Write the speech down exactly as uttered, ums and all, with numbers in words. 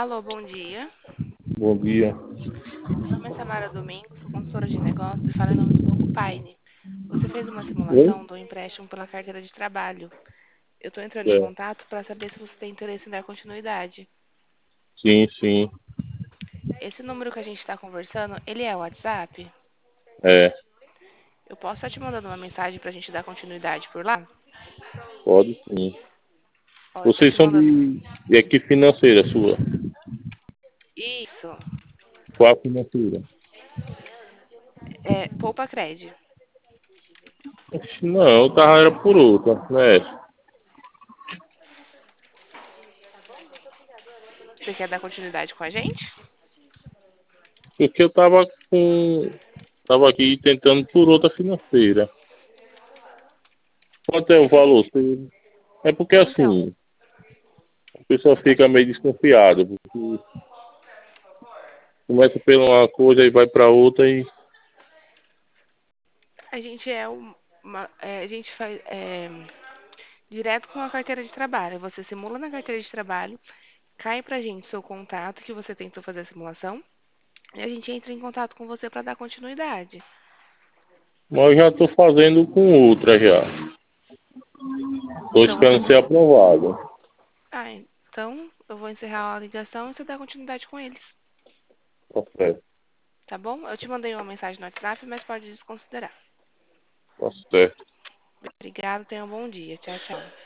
Alô, bom dia. Bom dia. Meu nome é Samara Domingos, sou consultora de negócios e falo em nome do Banco Paine. Você fez uma Oi? simulação do empréstimo pela carteira de trabalho. Eu estou entrando em É, contato para saber se você tem interesse em dar continuidade. sim, sim. Esse número que a gente está conversando, ele é o WhatsApp? É, Eu posso estar te mandando uma mensagem para a gente dar continuidade por lá? pode sim. Ó, eu tô Vocês te são mandando. de, de equipe financeira sua? Isso. Qual a financeira? É, Poupa Cred. Oxe, não, eu tava era por outra, né? Você quer dar continuidade com a gente? Porque eu tava com. Tava aqui tentando por outra financeira. Quanto é o É que a valor? gente. Você- É porque Então, assim, a pessoa a fica gente, meio desconfiada, porque começa por uma coisa e vai pra outra e. a gente é uma. É, a gente faz. É, direto com a carteira de trabalho. Você simula na carteira de trabalho, cai pra gente seu contato que você tentou fazer a simulação e a gente entra em contato com você para dar continuidade. Mas eu já tô fazendo com outra já. Tô Então você. esperando ser aprovado. Ah, então eu vou encerrar a ligação e você dá continuidade com eles. Tá certo, Tá bom? Eu te mandei uma mensagem no WhatsApp, mas pode desconsiderar. tá certo. Obrigada, tenha um bom dia. Tchau, tchau.